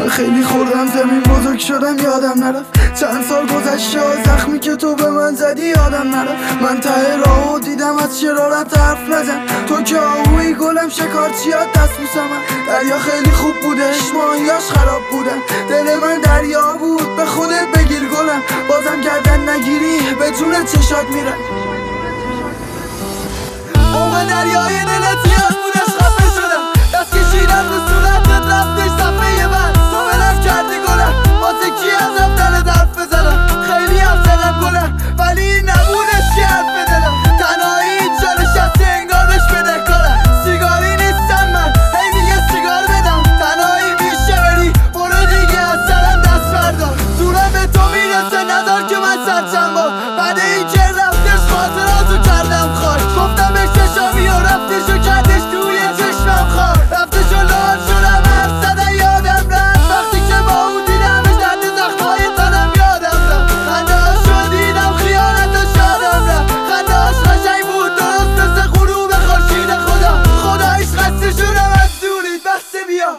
خیلی خوردم زمین بزرگ شدم یادم نرفت. چند سال گذشته زخمی که تو به من زدی یادم نرفت. من ته راهو دیدم از شرارت حرف نزن. تو که آهوی گلم شکارچیات دست بوسم. دریا خیلی خوب بودش ماهیاش خراب بودن. دل من دریا بود به خودت بگیر گلم. بازم گردن نگیری به جون چشات میرم. موقع دریای دلت یاد بودش خفه شدم. دست کشیدم رو صورتت رفتش صفحه من. تو بلم کردی گلم واسه کی از رفتنت حرف بزنم. خیلی حرف زدم گلم ولی این نبودش که حرف بدلم. تنهایی اینجا نشسته انگارش بدهکارم. سیگاری نیستم من هی میگه سیگار بدم. تنهایی میشه بری برو دیگه از سرم دست بردار. زورم به تو میرسه نذار که من سرچم با. بعد این که رفتش خاطراتو کردم خار. گفتم بهش چشامی و رفتش و کردش توی چشمم خار. رفتش و لال شدم حرف زدن یادم رفت. وقتی که با اون دیدمش درد زخمای تنم یادم رفت. خنده هاشو دیدم خیانتاش یادم رفت. خنده هاش قشنگ بود درست مثل غروب خورشید خدا. خداییش خسته شدم از دورید بسته بیا.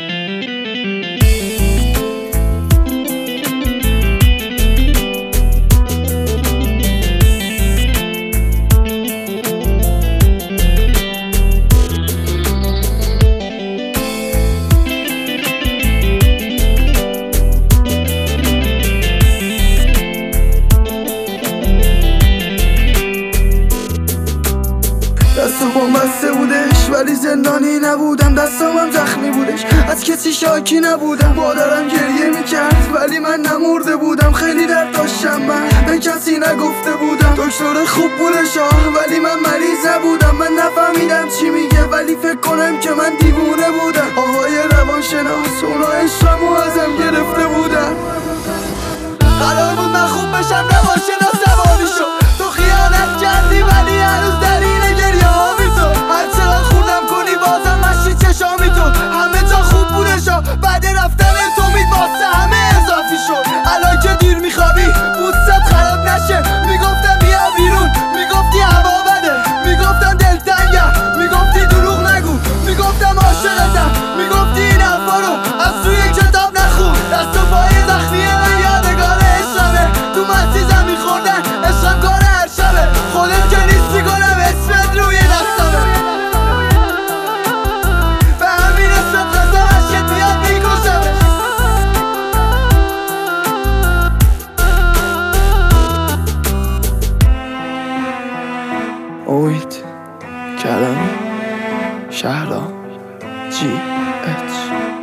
دستم بسته بودش ولی زندانی نبودم. دستم هم زخمی بودش از کسی شاکی نبودم. مادرم گریه میکرد ولی من نمرده بودم. خیلی درد داشتم من به کسی نگفته بودم. دکتر خوب بودش ولی من مریض نبودم. من نفهمیدم چی میگه ولی فکر کنم که من دیوونه بودم. آقای روانشناس اونا عشقمو ازم گرفته بودن. قرار بود من خوب بشم روانشناس روانی شو. تو خیانت کردی ولی هنوز در اینه گریه هامی تو. هر چقدر خوردم کنی بازم مشی چشامی تو. همه جا خوب بودش بعد رفتن تو مید واسه همه اضافی شد. الان که دیر میخوابی پوستت خراب نشه. میگفتم بیا بیرون میگفتی هوا بده. میگفتم دلتنگم میگفتی دروغ نگو. میگفتم عاشقتم میگفتی این حرفا رو از توی کتاب نخون. دست و پای زخمی من یادگار عشقمه. تو مستی زمین خوردن عشقم کار هر شبه. خودت که نیستی گلم اسمت روی دستمه. به همین اسمت قسم عشقت بیاد میکشمش. امید کلمی شهلا GH